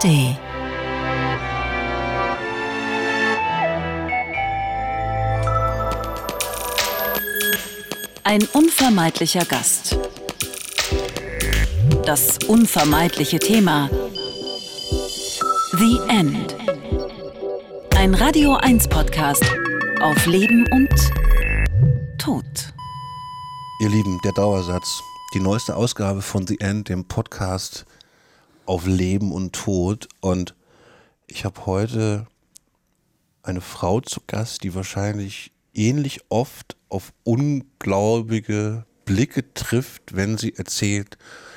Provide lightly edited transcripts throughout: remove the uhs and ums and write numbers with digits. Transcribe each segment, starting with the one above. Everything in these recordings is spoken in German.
ARD. Ein unvermeidlicher Gast. Das unvermeidliche Thema. The End. Ein Radio 1 Podcast auf Leben und Tod. Ihr Lieben, der Dauersatz. Die neueste Ausgabe von The End, dem Podcast auf Leben und Tod. Und ich habe heute eine Frau zu Gast, die wahrscheinlich ähnlich oft auf ungläubige Blicke trifft, wenn sie erzählt,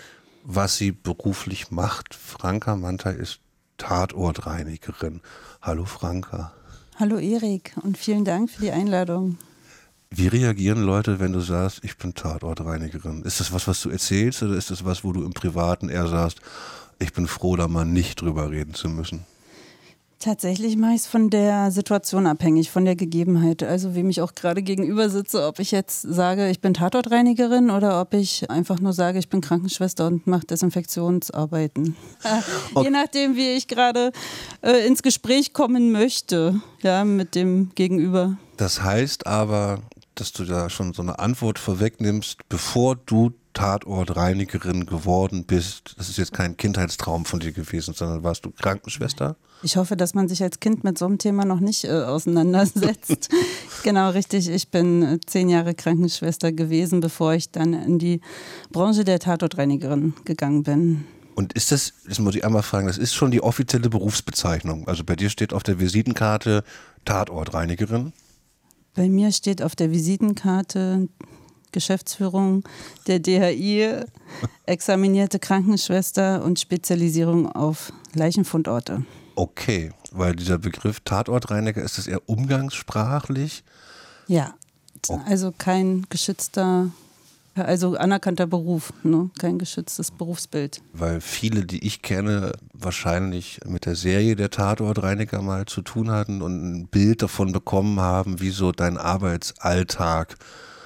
was sie beruflich macht. Franka Mantei ist Tatortreinigerin. Hallo Franka. Hallo Erik und vielen Dank für die Einladung. Wie reagieren Leute, wenn du sagst, ich bin Tatortreinigerin? Ist das was du erzählst, oder ist das was, wo du im Privaten eher sagst, ich bin froh, da mal nicht drüber reden zu müssen? Tatsächlich mache ich es von der Situation abhängig, von der Gegebenheit. Also wem ich auch gerade gegenüber sitze, ob ich jetzt sage, ich bin Tatortreinigerin oder ob ich einfach nur sage, ich bin Krankenschwester und mache Desinfektionsarbeiten. Okay. Je nachdem, wie ich gerade ins Gespräch kommen möchte, ja, mit dem Gegenüber. Das heißt aber, dass du da schon so eine Antwort vorwegnimmst, bevor du Tatortreinigerin geworden bist. Das ist jetzt kein Kindheitstraum von dir gewesen, sondern warst du Krankenschwester? Ich hoffe, dass man sich als Kind mit so einem Thema noch nicht auseinandersetzt. Genau, richtig. Ich bin 10 Jahre Krankenschwester gewesen, bevor ich dann in die Branche der Tatortreinigerin gegangen bin. Und ist das muss ich einmal fragen, das ist schon die offizielle Berufsbezeichnung? Also bei dir steht auf der Visitenkarte Tatortreinigerin? Bei mir steht auf der Visitenkarte Geschäftsführung der DHI, examinierte Krankenschwester und Spezialisierung auf Leichenfundorte. Okay, weil dieser Begriff Tatortreiniger, ist das eher umgangssprachlich? Ja, also kein geschützter, also anerkannter Beruf, ne? Kein geschütztes Berufsbild. Weil viele, die ich kenne, wahrscheinlich mit der Serie der Tatortreiniger mal zu tun hatten und ein Bild davon bekommen haben, wie so dein Arbeitsalltag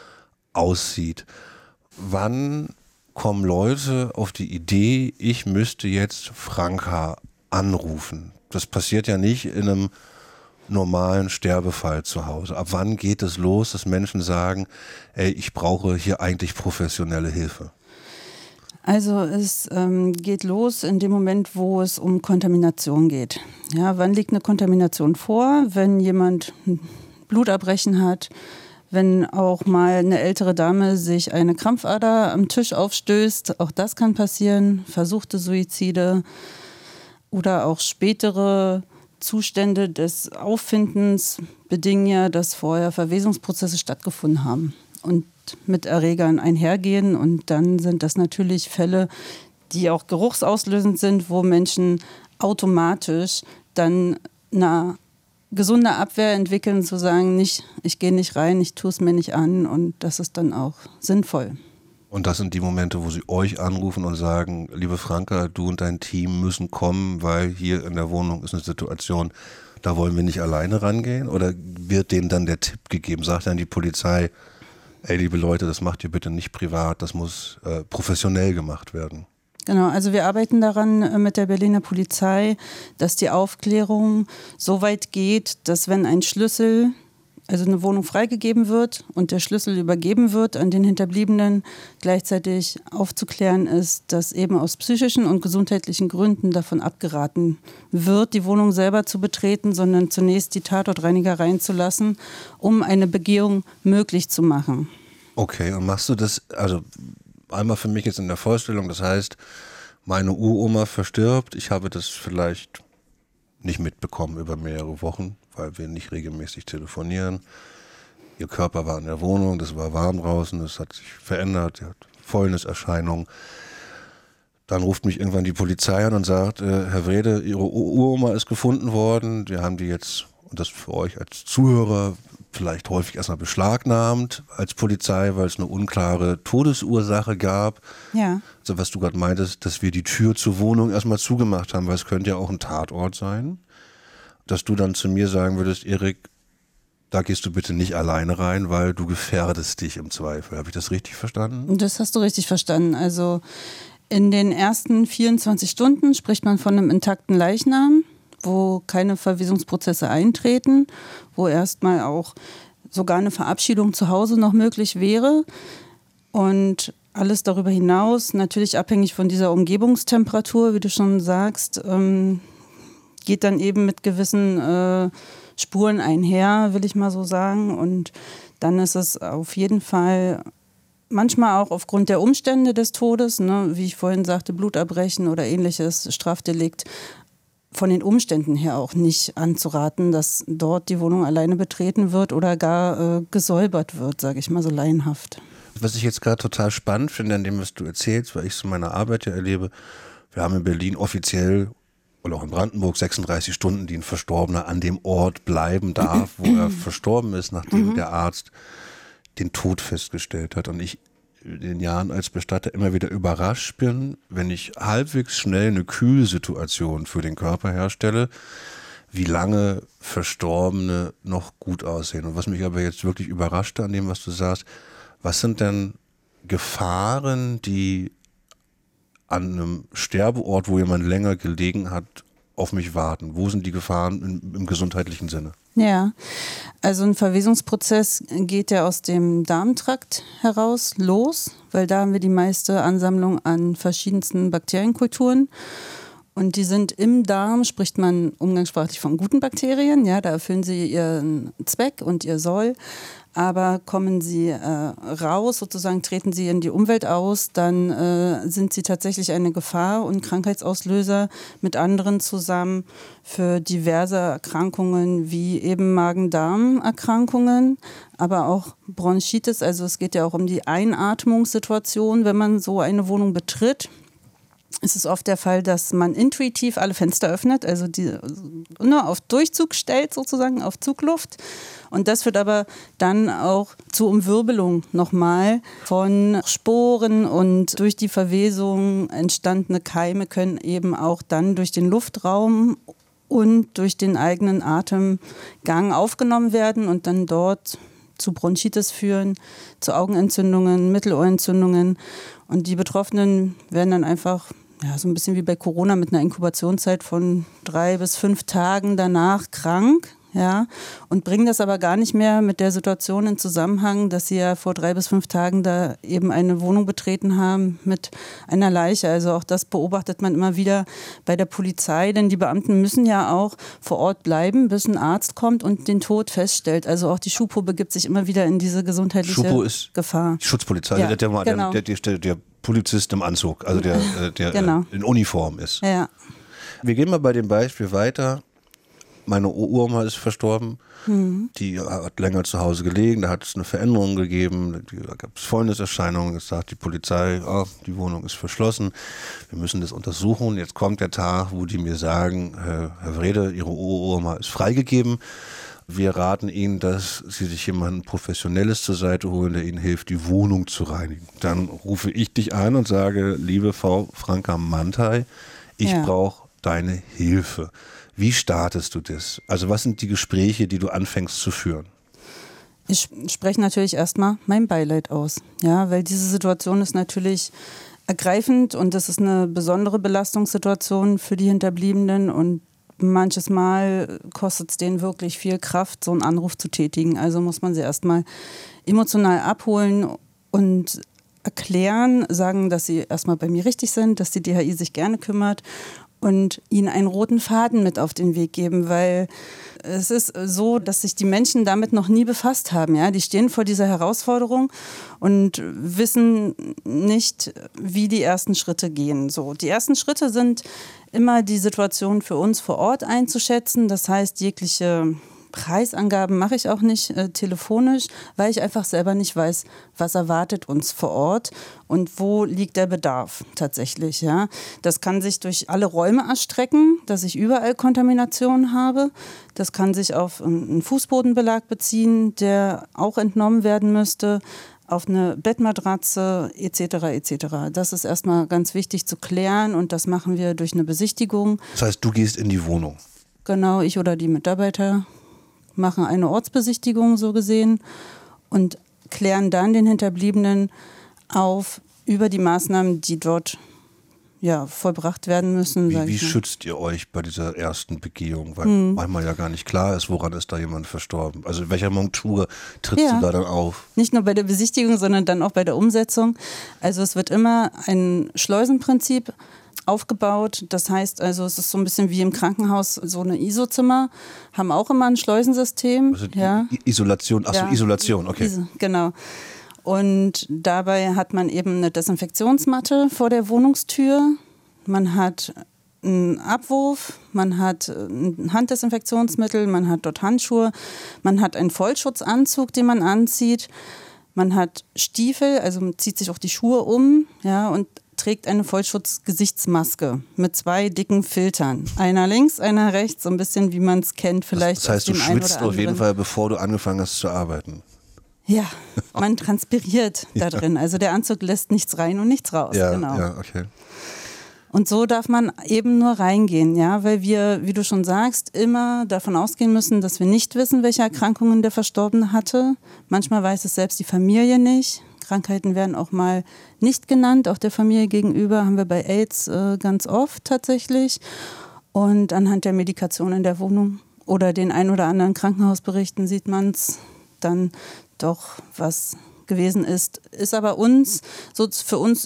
aussieht. Wann kommen Leute auf die Idee, ich müsste jetzt Franka anrufen? Das passiert ja nicht in einem normalen Sterbefall zu Hause. Ab wann geht es los, dass Menschen sagen, ey, ich brauche hier eigentlich professionelle Hilfe? Also es geht los in dem Moment, wo es um Kontamination geht. Ja, wann liegt eine Kontamination vor? Wenn jemand Bluterbrechen hat, wenn auch mal eine ältere Dame sich eine Krampfader am Tisch aufstößt, auch das kann passieren, versuchte Suizide oder auch spätere Zustände des Auffindens bedingen ja, dass vorher Verwesungsprozesse stattgefunden haben und mit Erregern einhergehen. Und dann sind das natürlich Fälle, die auch geruchsauslösend sind, wo Menschen automatisch dann eine gesunde Abwehr entwickeln, zu sagen, nicht, ich gehe nicht rein, ich tue es mir nicht an, und das ist dann auch sinnvoll. Und das sind die Momente, wo sie euch anrufen und sagen, liebe Franka, du und dein Team müssen kommen, weil hier in der Wohnung ist eine Situation, da wollen wir nicht alleine rangehen? Oder wird denen dann der Tipp gegeben, sagt dann die Polizei, ey liebe Leute, das macht ihr bitte nicht privat, das muss professionell gemacht werden? Genau, also wir arbeiten daran mit der Berliner Polizei, dass die Aufklärung so weit geht, dass wenn ein Schlüssel, also eine Wohnung freigegeben wird und der Schlüssel übergeben wird an den Hinterbliebenen, gleichzeitig aufzuklären ist, dass eben aus psychischen und gesundheitlichen Gründen davon abgeraten wird, die Wohnung selber zu betreten, sondern zunächst die Tatortreiniger reinzulassen, um eine Begehung möglich zu machen. Okay, und machst du das, also einmal für mich jetzt in der Vorstellung, das heißt, meine Uroma verstirbt, ich habe das vielleicht nicht mitbekommen über mehrere Wochen, weil wir nicht regelmäßig telefonieren. Ihr Körper war in der Wohnung, das war warm draußen, das hat sich verändert, sie hat Fäulniserscheinungen. Dann ruft mich irgendwann die Polizei an und sagt, Herr Wrede, Ihre Uroma ist gefunden worden, wir haben die jetzt, und das für euch als Zuhörer, vielleicht häufig erstmal beschlagnahmt als Polizei, weil es eine unklare Todesursache gab. Ja. Also was du gerade meintest, dass wir die Tür zur Wohnung erstmal zugemacht haben, weil es könnte ja auch ein Tatort sein. Dass du dann zu mir sagen würdest, Erik, da gehst du bitte nicht alleine rein, weil du gefährdest dich im Zweifel. Habe ich das richtig verstanden? Das hast du richtig verstanden. Also In den ersten 24 Stunden spricht man von einem intakten Leichnam, wo keine Verwesungsprozesse eintreten, wo erstmal auch sogar eine Verabschiedung zu Hause noch möglich wäre. Und alles darüber hinaus, natürlich abhängig von dieser Umgebungstemperatur, wie du schon sagst, geht dann eben mit gewissen Spuren einher, will ich mal so sagen. Und dann ist es auf jeden Fall manchmal auch aufgrund der Umstände des Todes, ne, wie ich vorhin sagte, Bluterbrechen oder ähnliches Strafdelikt, von den Umständen her auch nicht anzuraten, dass dort die Wohnung alleine betreten wird oder gar gesäubert wird, sage ich mal so laienhaft. Was ich jetzt gerade total spannend finde an dem, was du erzählst, weil ich es in meiner Arbeit ja erlebe, wir haben in Berlin offiziell oder auch in Brandenburg 36 Stunden, die ein Verstorbener an dem Ort bleiben darf, wo er verstorben ist, nachdem der Arzt den Tod festgestellt hat. Und ich in den Jahren als Bestatter immer wieder überrascht bin, wenn ich halbwegs schnell eine Kühlsituation für den Körper herstelle, wie lange Verstorbene noch gut aussehen. Und was mich aber jetzt wirklich überraschte an dem, was du sagst, was sind denn Gefahren, die an einem Sterbeort, wo jemand länger gelegen hat, auf mich warten? Wo sind die Gefahren im gesundheitlichen Sinne? Ja, also ein Verwesungsprozess geht ja aus dem Darmtrakt heraus los, weil da haben wir die meiste Ansammlung an verschiedensten Bakterienkulturen. Und die sind im Darm, spricht man umgangssprachlich von guten Bakterien, ja, da erfüllen sie ihren Zweck und ihr Soll. Aber kommen sie raus, sozusagen treten sie in die Umwelt aus, dann sind sie tatsächlich eine Gefahr und Krankheitsauslöser mit anderen zusammen für diverse Erkrankungen wie eben Magen-Darm-Erkrankungen, aber auch Bronchitis. Also es geht ja auch um die Einatmungssituation, wenn man so eine Wohnung betritt. Es ist oft der Fall, dass man intuitiv alle Fenster öffnet, also die nur auf Durchzug stellt sozusagen, auf Zugluft. Und das führt aber dann auch zu Umwirbelung nochmal von Sporen und durch die Verwesung entstandene Keime können eben auch dann durch den Luftraum und durch den eigenen Atemgang aufgenommen werden und dann dort zu Bronchitis führen, zu Augenentzündungen, Mittelohrentzündungen. Und die Betroffenen werden dann einfach so ein bisschen wie bei Corona mit einer Inkubationszeit von 3 bis 5 Tagen danach krank. Ja, und bringen das aber gar nicht mehr mit der Situation in Zusammenhang, dass sie ja vor 3 bis 5 Tagen da eben eine Wohnung betreten haben mit einer Leiche. Also auch das beobachtet man immer wieder bei der Polizei, denn die Beamten müssen ja auch vor Ort bleiben, bis ein Arzt kommt und den Tod feststellt. Also auch die Schupo begibt sich immer wieder in diese gesundheitliche Schupo ist Gefahr. Die Schutzpolizei, Ja, genau. der Polizist im Anzug, also der Genau. In Uniform ist. Ja. Wir gehen mal bei dem Beispiel weiter. Meine Uroma ist verstorben, die hat länger zu Hause gelegen, da hat es eine Veränderung gegeben, da gab es Fäulniserscheinungen, jetzt sagt die Polizei, die Wohnung ist verschlossen, wir müssen das untersuchen. Jetzt kommt der Tag, wo die mir sagen, Herr Wrede, Ihre Uroma ist freigegeben. Wir raten Ihnen, dass Sie sich jemanden Professionelles zur Seite holen, der Ihnen hilft, die Wohnung zu reinigen. Dann rufe ich dich an und sage, liebe Frau Franka Manthey, ich brauche deine Hilfe. Wie startest du das? Also was sind die Gespräche, die du anfängst zu führen? Ich spreche natürlich erstmal mein Beileid aus, ja, weil diese Situation ist natürlich ergreifend und das ist eine besondere Belastungssituation für die Hinterbliebenen und manches Mal kostet es denen wirklich viel Kraft, so einen Anruf zu tätigen. Also muss man sie erstmal emotional abholen und erklären, sagen, dass sie erstmal bei mir richtig sind, dass die DHI sich gerne kümmert und ihnen einen roten Faden mit auf den Weg geben, weil es ist so, dass sich die Menschen damit noch nie befasst haben. Ja? Die stehen vor dieser Herausforderung und wissen nicht, wie die ersten Schritte gehen. So, die ersten Schritte sind immer die Situation für uns vor Ort einzuschätzen. Das heißt, jegliche Preisangaben mache ich auch nicht telefonisch, weil ich einfach selber nicht weiß, was erwartet uns vor Ort und wo liegt der Bedarf tatsächlich. Ja? Das kann sich durch alle Räume erstrecken, dass ich überall Kontamination habe. Das kann sich auf einen Fußbodenbelag beziehen, der auch entnommen werden müsste, auf eine Bettmatratze etc. etc. Das ist erstmal ganz wichtig zu klären und das machen wir durch eine Besichtigung. Das heißt, du gehst in die Wohnung? Genau, ich oder die Mitarbeiter machen eine Ortsbesichtigung so gesehen und klären dann den Hinterbliebenen auf über die Maßnahmen, die dort vollbracht werden müssen. Wie schützt ihr euch bei dieser ersten Begehung? Weil manchmal ja gar nicht klar ist, woran ist da jemand verstorben. Also in welcher Montur trittst du da dann auf? Nicht nur bei der Besichtigung, sondern dann auch bei der Umsetzung. Also es wird immer ein Schleusenprinzip aufgebaut. Das heißt also, es ist so ein bisschen wie im Krankenhaus, so eine ISO-Zimmer, haben auch immer ein Schleusensystem. Also Isolation, Isolation, okay. Genau. Und dabei hat man eben eine Desinfektionsmatte vor der Wohnungstür. Man hat einen Abwurf, man hat ein Handdesinfektionsmittel, man hat dort Handschuhe, man hat einen Vollschutzanzug, den man anzieht, man hat Stiefel, also man zieht sich auch die Schuhe um, und trägt eine Vollschutz-Gesichtsmaske mit 2 dicken Filtern. Einer links, einer rechts, so ein bisschen wie man es kennt vielleicht. Das heißt, du schwitzt auf jeden Fall, bevor du angefangen hast zu arbeiten. Ja, man transpiriert da drin. Also der Anzug lässt nichts rein und nichts raus. Ja, genau. Ja, okay. Und so darf man eben nur reingehen, weil wir, wie du schon sagst, immer davon ausgehen müssen, dass wir nicht wissen, welche Erkrankungen der Verstorbene hatte. Manchmal weiß es selbst die Familie nicht. Krankheiten werden auch mal nicht genannt, auch der Familie gegenüber haben wir bei AIDS ganz oft tatsächlich. Und anhand der Medikation in der Wohnung oder den ein oder anderen Krankenhausberichten sieht man es dann doch, was gewesen ist. Ist aber für uns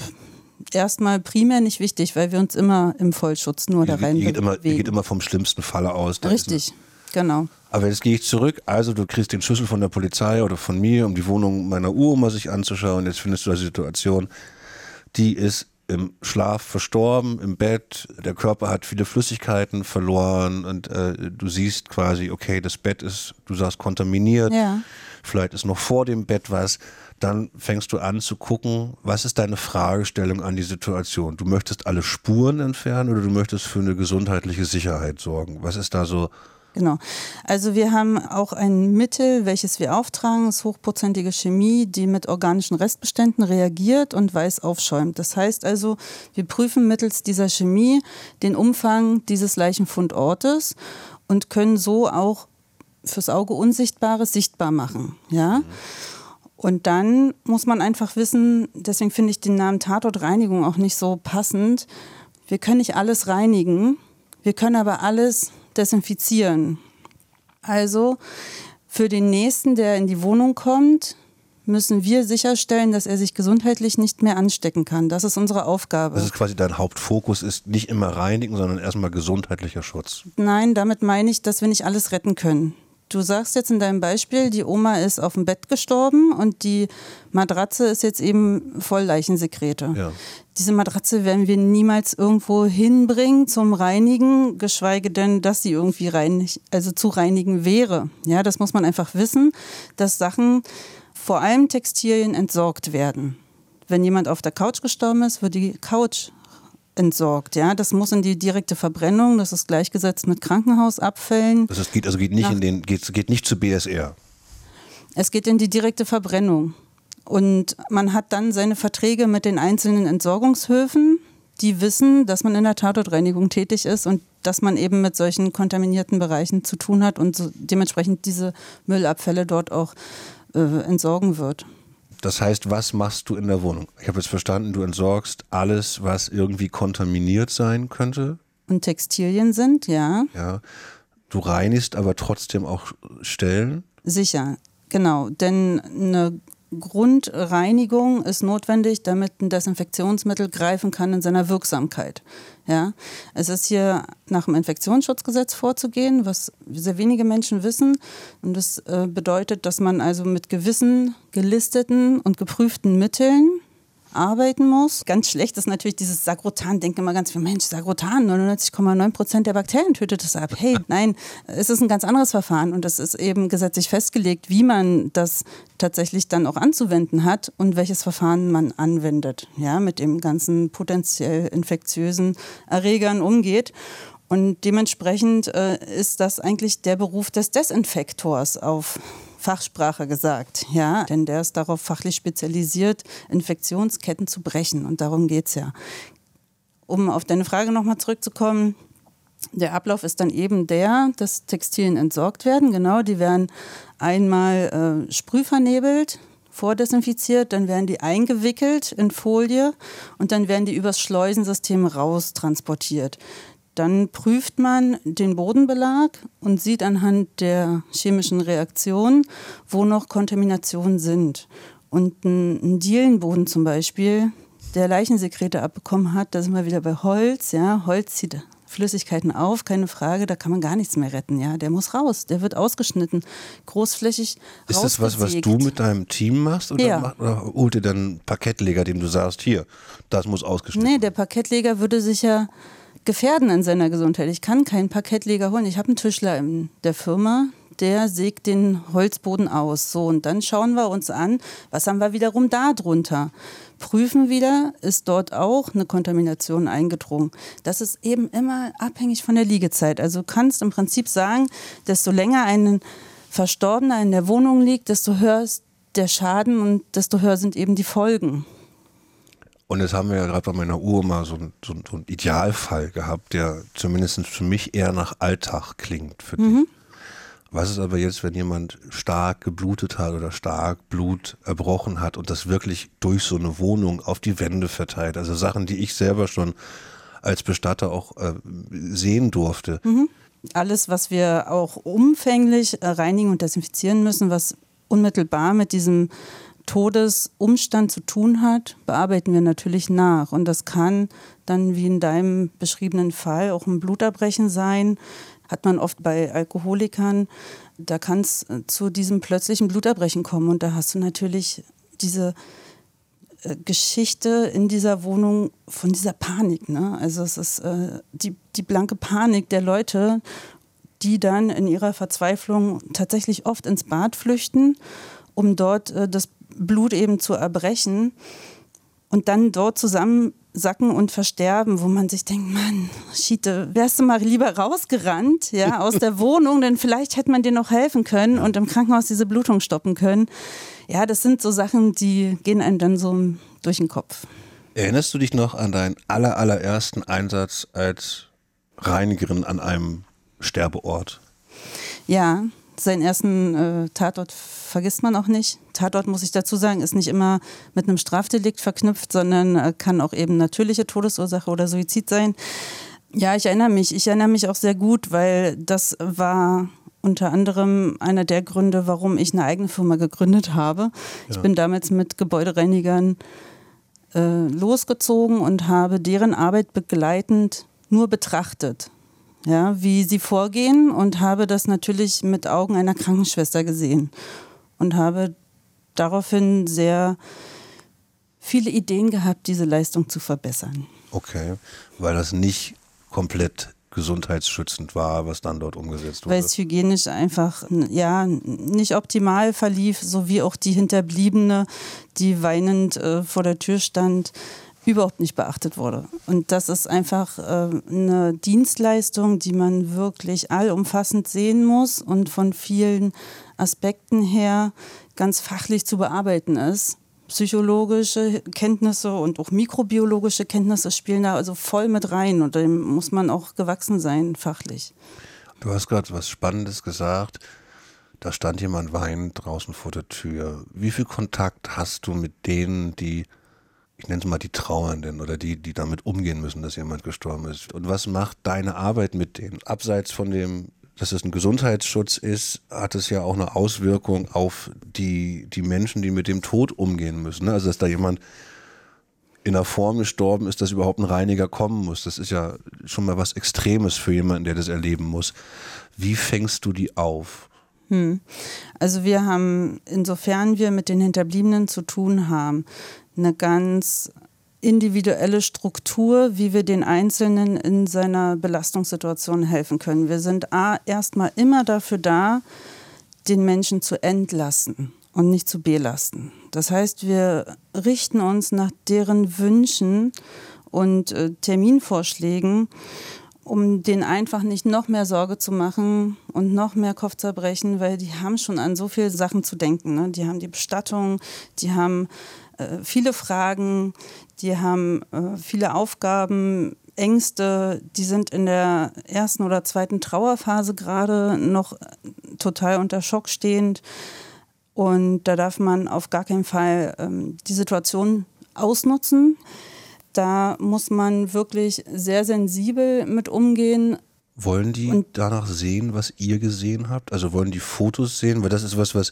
erstmal primär nicht wichtig, weil wir uns immer im Vollschutz nur da rein bewegen. Ihr geht immer vom schlimmsten Falle aus. Richtig, genau. Aber jetzt gehe ich zurück, also du kriegst den Schlüssel von der Polizei oder von mir, um die Wohnung meiner Uroma sich anzuschauen. Jetzt findest du eine Situation, die ist im Schlaf verstorben, im Bett, der Körper hat viele Flüssigkeiten verloren und du siehst quasi, okay, das Bett ist, du sagst, kontaminiert, vielleicht ist noch vor dem Bett was, dann fängst du an zu gucken, was ist deine Fragestellung an die Situation? Du möchtest alle Spuren entfernen oder du möchtest für eine gesundheitliche Sicherheit sorgen? Was ist da so? Genau. Also wir haben auch ein Mittel, welches wir auftragen, das ist hochprozentige Chemie, die mit organischen Restbeständen reagiert und weiß aufschäumt. Das heißt also, wir prüfen mittels dieser Chemie den Umfang dieses Leichenfundortes und können so auch fürs Auge Unsichtbares sichtbar machen. Ja? Und dann muss man einfach wissen, deswegen finde ich den Namen Tatortreinigung auch nicht so passend, wir können nicht alles reinigen, wir können aber alles desinfizieren. Also für den Nächsten, der in die Wohnung kommt, müssen wir sicherstellen, dass er sich gesundheitlich nicht mehr anstecken kann. Das ist unsere Aufgabe. Das ist quasi dein Hauptfokus, ist nicht immer reinigen, sondern erstmal gesundheitlicher Schutz. Nein, damit meine ich, dass wir nicht alles retten können. Du sagst jetzt in deinem Beispiel, die Oma ist auf dem Bett gestorben und die Matratze ist jetzt eben voll Leichensekrete. Ja. Diese Matratze werden wir niemals irgendwo hinbringen zum Reinigen, geschweige denn, dass sie irgendwie zu reinigen wäre. Ja, das muss man einfach wissen, dass Sachen, vor allem Textilien, entsorgt werden. Wenn jemand auf der Couch gestorben ist, wird die Couch entsorgt. Ja, das muss in die direkte Verbrennung, das ist gleichgesetzt mit Krankenhausabfällen. Das geht nicht zu BSR. Es geht in die direkte Verbrennung. Und man hat dann seine Verträge mit den einzelnen Entsorgungshöfen, die wissen, dass man in der Tatortreinigung tätig ist und dass man eben mit solchen kontaminierten Bereichen zu tun hat und so dementsprechend diese Müllabfälle dort auch entsorgen wird. Das heißt, was machst du in der Wohnung? Ich habe jetzt verstanden, du entsorgst alles, was irgendwie kontaminiert sein könnte. Und Textilien sind, ja. Ja. Du reinigst aber trotzdem auch Stellen? Sicher, genau. Denn eine Grundreinigung ist notwendig, damit ein Desinfektionsmittel greifen kann in seiner Wirksamkeit. Ja? Es ist hier nach dem Infektionsschutzgesetz vorzugehen, was sehr wenige Menschen wissen. Und das bedeutet, dass man also mit gewissen gelisteten und geprüften Mitteln arbeiten muss. Ganz schlecht ist natürlich dieses Sagrotan. Denken immer ganz viele, Mensch, Sagrotan, 99,9% der Bakterien tötet es ab. Hey, nein, es ist ein ganz anderes Verfahren und es ist eben gesetzlich festgelegt, wie man das tatsächlich dann auch anzuwenden hat und welches Verfahren man anwendet, ja, mit dem ganzen potenziell infektiösen Erregern umgeht. Und dementsprechend ist das eigentlich der Beruf des Desinfektors auf Fachsprache gesagt, ja, denn der ist darauf fachlich spezialisiert, Infektionsketten zu brechen und darum geht es ja. Um auf deine Frage nochmal zurückzukommen, der Ablauf ist dann eben dass Textilien entsorgt werden, genau, die werden einmal sprühvernebelt, vordesinfiziert, dann werden die eingewickelt in Folie und dann werden die übers Schleusensystem raus transportiert. Dann prüft man den Bodenbelag und sieht anhand der chemischen Reaktionen, wo noch Kontaminationen sind. Und ein Dielenboden zum Beispiel, der Leichensekrete abbekommen hat, da sind wir wieder bei Holz. Ja, Holz zieht Flüssigkeiten auf, keine Frage, da kann man gar nichts mehr retten. Ja, der muss raus, der wird ausgeschnitten, großflächig rausgesägt. Ist das was du mit deinem Team machst? Oder holt ihr dann einen Parkettleger, dem du sagst, hier, das muss ausgeschnitten werden? Nee, der Parkettleger würde sich ja gefährden in seiner Gesundheit. Ich kann keinen Parkettleger holen. Ich habe einen Tischler in der Firma, der sägt den Holzboden aus. So, und dann schauen wir uns an, was haben wir wiederum da drunter. Prüfen wieder, ist dort auch eine Kontamination eingedrungen. Das ist eben immer abhängig von der Liegezeit. Also du kannst im Prinzip sagen, desto länger ein Verstorbener in der Wohnung liegt, desto höher ist der Schaden und desto höher sind eben die Folgen. Und jetzt haben wir ja gerade bei meiner Uroma so einen Idealfall gehabt, der zumindest für mich eher nach Alltag klingt für dich. Was ist aber jetzt, wenn jemand stark geblutet hat oder stark Blut erbrochen hat und das wirklich durch so eine Wohnung auf die Wände verteilt? Also Sachen, die ich selber schon als Bestatter auch sehen durfte. Alles, was wir auch umfänglich reinigen und desinfizieren müssen, was unmittelbar mit diesem Todesumstand zu tun hat, bearbeiten wir natürlich nach. Und das kann dann, wie in deinem beschriebenen Fall, auch ein Bluterbrechen sein. Hat man oft bei Alkoholikern. Da kann es zu diesem plötzlichen Bluterbrechen kommen. Und da hast du natürlich diese Geschichte in dieser Wohnung von dieser Panik. Ne? Also es ist die blanke Panik der Leute, die dann in ihrer Verzweiflung tatsächlich oft ins Bad flüchten, um dort das Blut eben zu erbrechen und dann dort zusammensacken und versterben, wo man sich denkt, Mann, Schiete, wärst du mal lieber rausgerannt, ja, aus der Wohnung, denn vielleicht hätte man dir noch helfen können und im Krankenhaus diese Blutung stoppen können. Ja, das sind so Sachen, die gehen einem dann so durch den Kopf. Erinnerst du dich noch an deinen allerersten Einsatz als Reinigerin an einem Sterbeort? Ja, seinen ersten Tatort vergisst man auch nicht. Tatort, muss ich dazu sagen, ist nicht immer mit einem Strafdelikt verknüpft, sondern kann auch eben natürliche Todesursache oder Suizid sein. Ja, ich erinnere mich auch sehr gut, weil das war unter anderem einer der Gründe, warum ich eine eigene Firma gegründet habe. Ja. Ich bin damals mit Gebäudereinigern losgezogen und habe deren Arbeit begleitend nur betrachtet. Ja, wie sie vorgehen, und habe das natürlich mit Augen einer Krankenschwester gesehen und habe daraufhin sehr viele Ideen gehabt, diese Leistung zu verbessern. Okay, weil das nicht komplett gesundheitsschützend war, was dann dort umgesetzt wurde. Weil es hygienisch einfach nicht optimal verlief, sowie auch die Hinterbliebene, die weinend vor der Tür stand, überhaupt nicht beachtet wurde. Und das ist einfach eine Dienstleistung, die man wirklich allumfassend sehen muss und von vielen Aspekten her ganz fachlich zu bearbeiten ist. Psychologische Kenntnisse und auch mikrobiologische Kenntnisse spielen da also voll mit rein, und dem muss man auch gewachsen sein, fachlich. Du hast gerade was Spannendes gesagt. Da stand jemand weinend draußen vor der Tür. Wie viel Kontakt hast du mit denen, die, ich nenne es mal die Trauernden oder die damit umgehen müssen, dass jemand gestorben ist? Und was macht deine Arbeit mit denen? Abseits von dem, dass es ein Gesundheitsschutz ist, hat es ja auch eine Auswirkung auf die Menschen, die mit dem Tod umgehen müssen. Also dass da jemand in einer Form gestorben ist, dass überhaupt ein Reiniger kommen muss. Das ist ja schon mal was Extremes für jemanden, der das erleben muss. Wie fängst du die auf? Also wir haben, insofern wir mit den Hinterbliebenen zu tun haben, eine ganz individuelle Struktur, wie wir den Einzelnen in seiner Belastungssituation helfen können. Wir sind erstmal immer dafür da, den Menschen zu entlasten und nicht zu belasten. Das heißt, wir richten uns nach deren Wünschen und Terminvorschlägen, um denen einfach nicht noch mehr Sorge zu machen und noch mehr Kopfzerbrechen, weil die haben schon an so viele Sachen zu denken. Ne? Die haben die Bestattung, die haben viele Fragen, die haben viele Aufgaben, Ängste, die sind in der ersten oder zweiten Trauerphase gerade noch total unter Schock stehend. Und da darf man auf gar keinen Fall die Situation ausnutzen. Da muss man wirklich sehr sensibel mit umgehen. Wollen die danach sehen, was ihr gesehen habt? Also wollen die Fotos sehen? Weil das ist was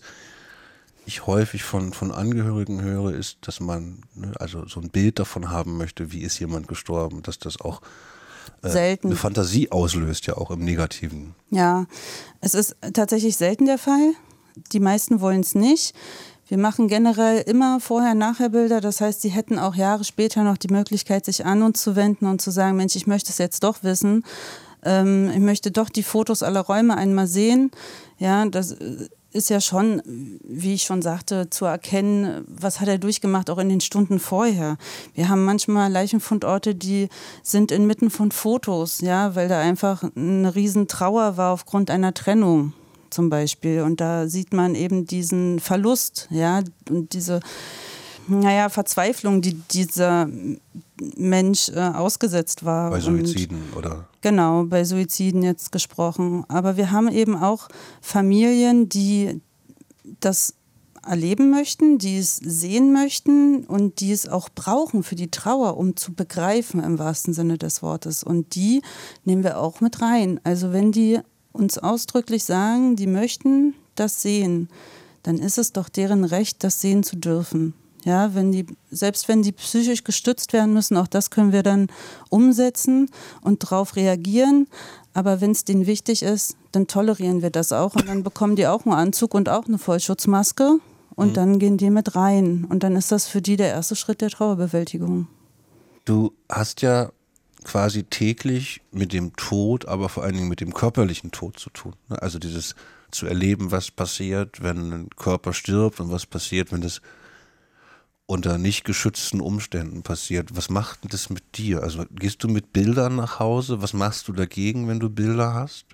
ich häufig von Angehörigen höre, ist, dass man also so ein Bild davon haben möchte, wie ist jemand gestorben, dass das auch selten eine Fantasie auslöst, ja auch im Negativen. Ja, es ist tatsächlich selten der Fall. Die meisten wollen es nicht. Wir machen generell immer Vorher-Nachher-Bilder, das heißt, sie hätten auch Jahre später noch die Möglichkeit, sich an uns zu wenden und zu sagen, Mensch, ich möchte es jetzt doch wissen, ich möchte doch die Fotos aller Räume einmal sehen. Ja, das ist ja schon, wie ich schon sagte, zu erkennen, was hat er durchgemacht, auch in den Stunden vorher. Wir haben manchmal Leichenfundorte, die sind inmitten von Fotos, ja, weil da einfach eine riesen Trauer war aufgrund einer Trennung zum Beispiel. Und da sieht man eben diesen Verlust, ja, und diese Verzweiflung, die dieser Mensch ausgesetzt war. Bei Suiziden, oder? Genau, bei Suiziden jetzt gesprochen. Aber wir haben eben auch Familien, die das erleben möchten, die es sehen möchten und die es auch brauchen für die Trauer, um zu begreifen im wahrsten Sinne des Wortes. Und die nehmen wir auch mit rein. Also wenn die uns ausdrücklich sagen, die möchten das sehen, dann ist es doch deren Recht, das sehen zu dürfen. Ja, selbst wenn die psychisch gestützt werden müssen, auch das können wir dann umsetzen und darauf reagieren. Aber wenn es denen wichtig ist, dann tolerieren wir das auch und dann bekommen die auch einen Anzug und auch eine Vollschutzmaske und dann gehen die mit rein. Und dann ist das für die der erste Schritt der Trauerbewältigung. Du hast ja quasi täglich mit dem Tod, aber vor allen Dingen mit dem körperlichen Tod zu tun. Also dieses zu erleben, was passiert, wenn ein Körper stirbt und was passiert, wenn es unter nicht geschützten Umständen passiert. Was macht denn das mit dir? Also gehst du mit Bildern nach Hause? Was machst du dagegen, wenn du Bilder hast?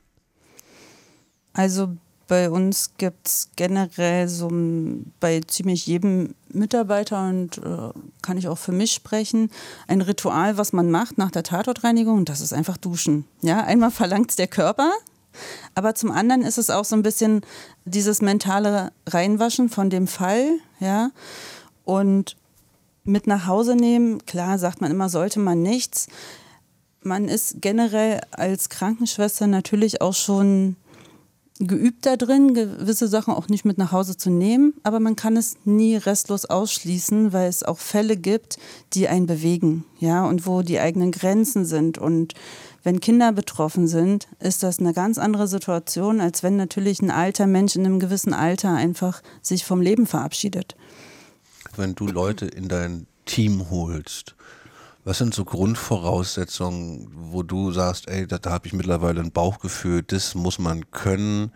Also bei uns gibt es generell so bei ziemlich jedem Mitarbeiter und kann ich auch für mich sprechen, ein Ritual, was man macht nach der Tatortreinigung, und das ist einfach Duschen. Ja, einmal verlangt es der Körper, aber zum anderen ist es auch so ein bisschen dieses mentale Reinwaschen von dem Fall, ja. Und mit nach Hause nehmen, klar, sagt man immer, sollte man nichts. Man ist generell als Krankenschwester natürlich auch schon geübt da drin, gewisse Sachen auch nicht mit nach Hause zu nehmen. Aber man kann es nie restlos ausschließen, weil es auch Fälle gibt, die einen bewegen, ja, und wo die eigenen Grenzen sind. Und wenn Kinder betroffen sind, ist das eine ganz andere Situation, als wenn natürlich ein alter Mensch in einem gewissen Alter einfach sich vom Leben verabschiedet. Wenn du Leute in dein Team holst, was sind so Grundvoraussetzungen, wo du sagst, ey, da habe ich mittlerweile ein Bauchgefühl, das muss man können,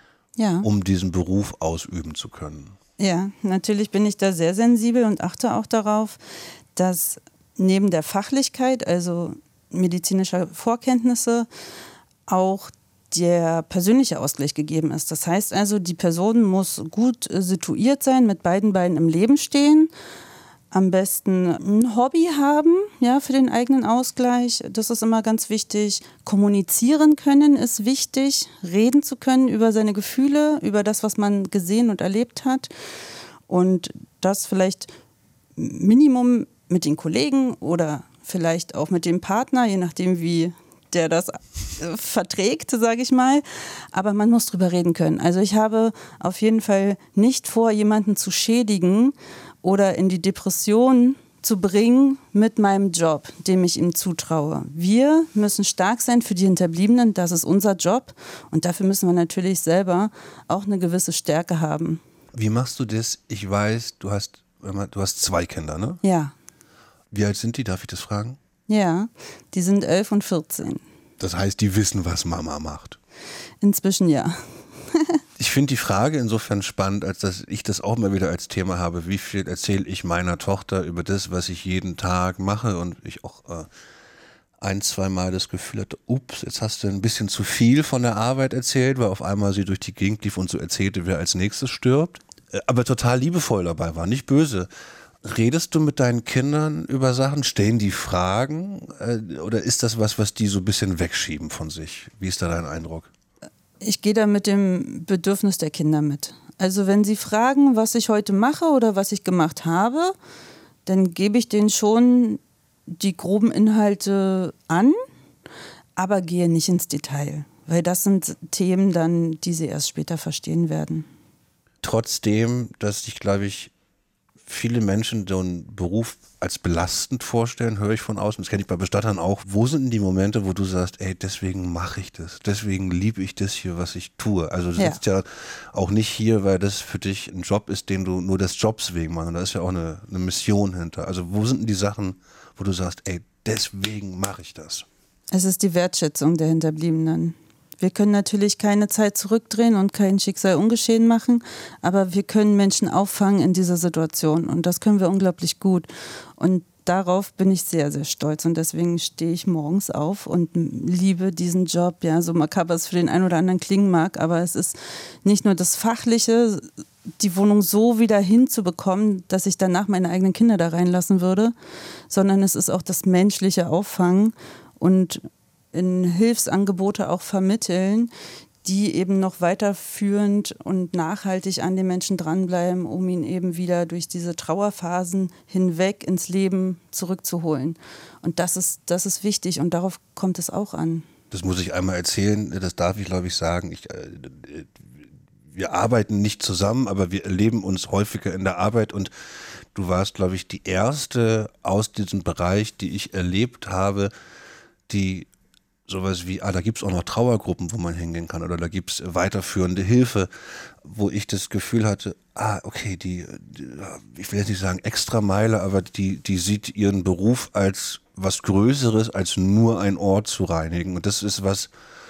um diesen Beruf ausüben zu können? Ja, natürlich bin ich da sehr sensibel und achte auch darauf, dass neben der Fachlichkeit, also medizinischer Vorkenntnisse, auch der persönliche Ausgleich gegeben ist. Das heißt also, die Person muss gut situiert sein, mit beiden Beinen im Leben stehen, am besten ein Hobby haben, ja, für den eigenen Ausgleich. Das ist immer ganz wichtig. Kommunizieren können ist wichtig, reden zu können über seine Gefühle, über das, was man gesehen und erlebt hat. Und das vielleicht Minimum mit den Kollegen oder vielleicht auch mit dem Partner, je nachdem, wie der das verträgt, sage ich mal. Aber man muss drüber reden können. Also ich habe auf jeden Fall nicht vor, jemanden zu schädigen oder in die Depression zu bringen mit meinem Job, dem ich ihm zutraue. Wir müssen stark sein für die Hinterbliebenen, das ist unser Job. Und dafür müssen wir natürlich selber auch eine gewisse Stärke haben. Wie machst du das? Ich weiß, du hast 2 Kinder, ne? Ja. Wie alt sind die, darf ich das fragen? Ja, die sind 11 und 14. Das heißt, die wissen, was Mama macht? Inzwischen ja. Ich finde die Frage insofern spannend, als dass ich das auch mal wieder als Thema habe. Wie viel erzähle ich meiner Tochter über das, was ich jeden Tag mache? Und ich auch 1-2 Mal das Gefühl hatte, ups, jetzt hast du ein bisschen zu viel von der Arbeit erzählt, weil auf einmal sie durch die Gegend lief und so erzählte, wer als nächstes stirbt. Aber total liebevoll dabei war, nicht böse. Redest du mit deinen Kindern über Sachen? Stellen die Fragen? Oder ist das was die so ein bisschen wegschieben von sich? Wie ist da dein Eindruck? Ich gehe da mit dem Bedürfnis der Kinder mit. Also wenn Sie fragen, was ich heute mache oder was ich gemacht habe, dann gebe ich denen schon die groben Inhalte an, aber gehe nicht ins Detail, weil das sind Themen dann, die Sie erst später verstehen werden. Trotzdem, dass sich, glaube ich, viele Menschen so einen Beruf als belastend vorstellen, höre ich von außen. Das kenne ich bei Bestattern auch. Wo sind denn die Momente, wo du sagst, ey, deswegen mache ich das, deswegen liebe ich das hier, was ich tue. Also du sitzt ja auch nicht hier, weil das für dich ein Job ist, den du nur des Jobs wegen machst. Und da ist ja auch eine Mission hinter. Also wo sind denn die Sachen, wo du sagst, ey, deswegen mache ich das? Es ist die Wertschätzung der Hinterbliebenen. Wir können natürlich keine Zeit zurückdrehen und kein Schicksal ungeschehen machen, aber wir können Menschen auffangen in dieser Situation und das können wir unglaublich gut. Und darauf bin ich sehr, sehr stolz und deswegen stehe ich morgens auf und liebe diesen Job. Ja, so makaber es für den einen oder anderen klingen mag, aber es ist nicht nur das Fachliche, die Wohnung so wieder hinzubekommen, dass ich danach meine eigenen Kinder da reinlassen würde, sondern es ist auch das menschliche Auffangen und in Hilfsangebote auch vermitteln, die eben noch weiterführend und nachhaltig an den Menschen dranbleiben, um ihn eben wieder durch diese Trauerphasen hinweg ins Leben zurückzuholen. Und das ist wichtig und darauf kommt es auch an. Das muss ich einmal erzählen, das darf ich, glaube ich, sagen. Wir arbeiten nicht zusammen, aber wir erleben uns häufiger in der Arbeit und du warst, glaube ich, die erste aus diesem Bereich, die ich erlebt habe, die sowas wie, da gibt es auch noch Trauergruppen, wo man hingehen kann oder da gibt es weiterführende Hilfe, wo ich das Gefühl hatte, okay, die ich will jetzt nicht sagen Extrameile, aber die sieht ihren Beruf als was Größeres, als nur ein Ort zu reinigen. Und das ist was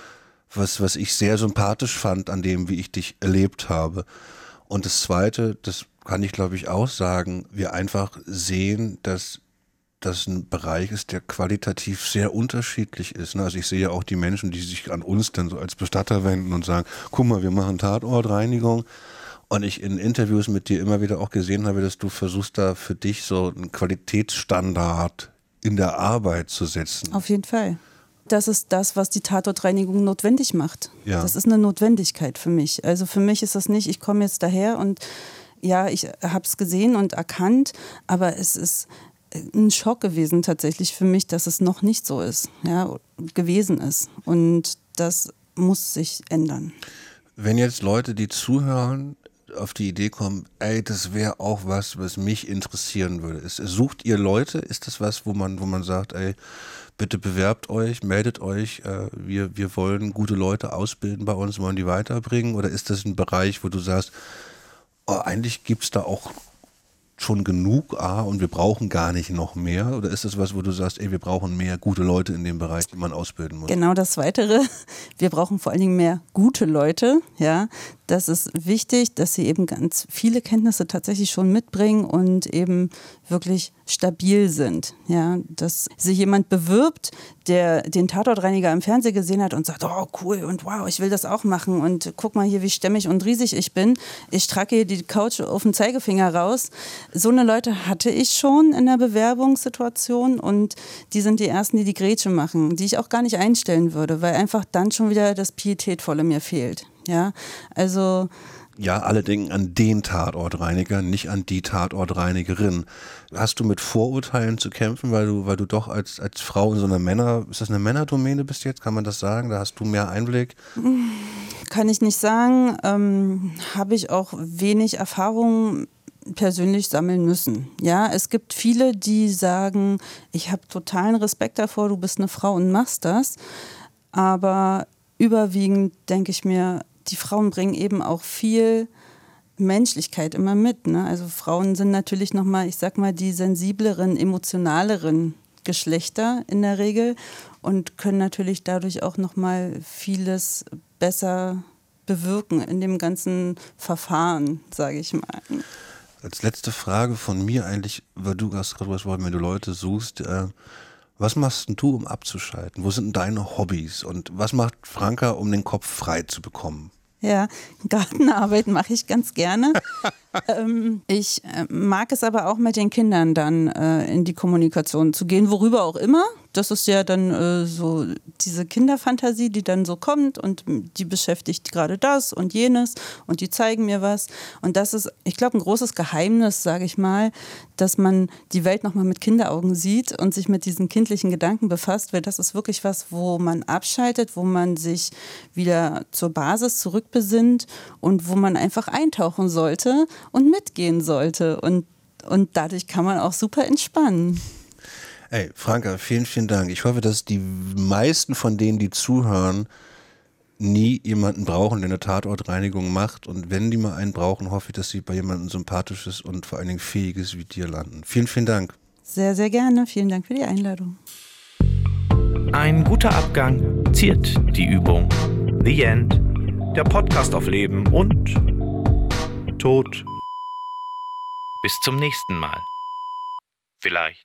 ich sehr sympathisch fand an dem, wie ich dich erlebt habe. Und das Zweite, das kann ich glaube ich auch sagen, wir einfach sehen, dass das ein Bereich ist, der qualitativ sehr unterschiedlich ist. Also ich sehe auch die Menschen, die sich an uns dann so als Bestatter wenden und sagen, guck mal, wir machen Tatortreinigung. Und ich in Interviews mit dir immer wieder auch gesehen habe, dass du versuchst da für dich so einen Qualitätsstandard in der Arbeit zu setzen. Auf jeden Fall. Das ist das, was die Tatortreinigung notwendig macht. Ja. Das ist eine Notwendigkeit für mich. Also für mich ist das nicht, ich komme jetzt daher und ja, ich habe es gesehen und erkannt, aber es ist ein Schock gewesen tatsächlich für mich, dass es noch nicht so ist, ja, gewesen ist. Und das muss sich ändern. Wenn jetzt Leute, die zuhören, auf die Idee kommen, ey, das wäre auch was mich interessieren würde. Sucht ihr Leute? Ist das was, wo man sagt, ey, bitte bewerbt euch, meldet euch, wir wollen gute Leute ausbilden bei uns, wollen die weiterbringen? Oder ist das ein Bereich, wo du sagst, eigentlich gibt es da auch schon genug und wir brauchen gar nicht noch mehr? Oder ist das was, wo du sagst, ey, wir brauchen mehr gute Leute in dem Bereich, die man ausbilden muss? Genau das Weitere. Wir brauchen vor allen Dingen mehr gute Leute. Ja, das ist wichtig, dass sie eben ganz viele Kenntnisse tatsächlich schon mitbringen und eben wirklich stabil sind. Ja, dass sich jemand bewirbt, der den Tatortreiniger im Fernsehen gesehen hat und sagt, oh cool und wow, ich will das auch machen und guck mal hier, wie stämmig und riesig ich bin. Ich trage hier die Couch auf den Zeigefinger raus. So eine Leute hatte ich schon in der Bewerbungssituation und die sind die Ersten, die Grätsche machen, die ich auch gar nicht einstellen würde, weil einfach dann schon wieder das Pietätvolle mir fehlt. Ja, also ja, alle denken an den Tatortreiniger, nicht an die Tatortreinigerin. Hast du mit Vorurteilen zu kämpfen, weil du doch als Frau in so einer ist das eine Männerdomäne bis jetzt, kann man das sagen? Da hast du mehr Einblick? Kann ich nicht sagen. Habe ich auch wenig Erfahrung persönlich sammeln müssen. Ja, es gibt viele, die sagen, ich habe totalen Respekt davor, du bist eine Frau und machst das. Aber überwiegend denke ich mir, die Frauen bringen eben auch viel Menschlichkeit immer mit. Ne? Also Frauen sind natürlich nochmal, ich sag mal, die sensibleren, emotionaleren Geschlechter in der Regel und können natürlich dadurch auch nochmal vieles besser bewirken in dem ganzen Verfahren, sage ich mal. Als letzte Frage von mir eigentlich, weil du hast gerade gesprochen, wenn du Leute suchst, was machst denn du, um abzuschalten? Wo sind denn deine Hobbys? Und was macht Franka, um den Kopf frei zu bekommen? Ja, Gartenarbeit mache ich ganz gerne. Ich mag es aber auch mit den Kindern dann in die Kommunikation zu gehen, worüber auch immer. Das ist ja dann so diese Kinderfantasie, die dann so kommt und die beschäftigt gerade das und jenes und die zeigen mir was. Und das ist, ich glaube, ein großes Geheimnis, sage ich mal, dass man die Welt nochmal mit Kinderaugen sieht und sich mit diesen kindlichen Gedanken befasst, weil das ist wirklich was, wo man abschaltet, wo man sich wieder zur Basis zurückbesinnt und wo man einfach eintauchen sollte und mitgehen sollte. Und dadurch kann man auch super entspannen. Ey, Franka, vielen, vielen Dank. Ich hoffe, dass die meisten von denen, die zuhören, nie jemanden brauchen, der eine Tatortreinigung macht. Und wenn die mal einen brauchen, hoffe ich, dass sie bei jemandem Sympathisches und vor allen Dingen Fähiges wie dir landen. Vielen, vielen Dank. Sehr, sehr gerne. Vielen Dank für die Einladung. Ein guter Abgang ziert die Übung. The End. Der Podcast auf Leben und Tod. Bis zum nächsten Mal. Vielleicht.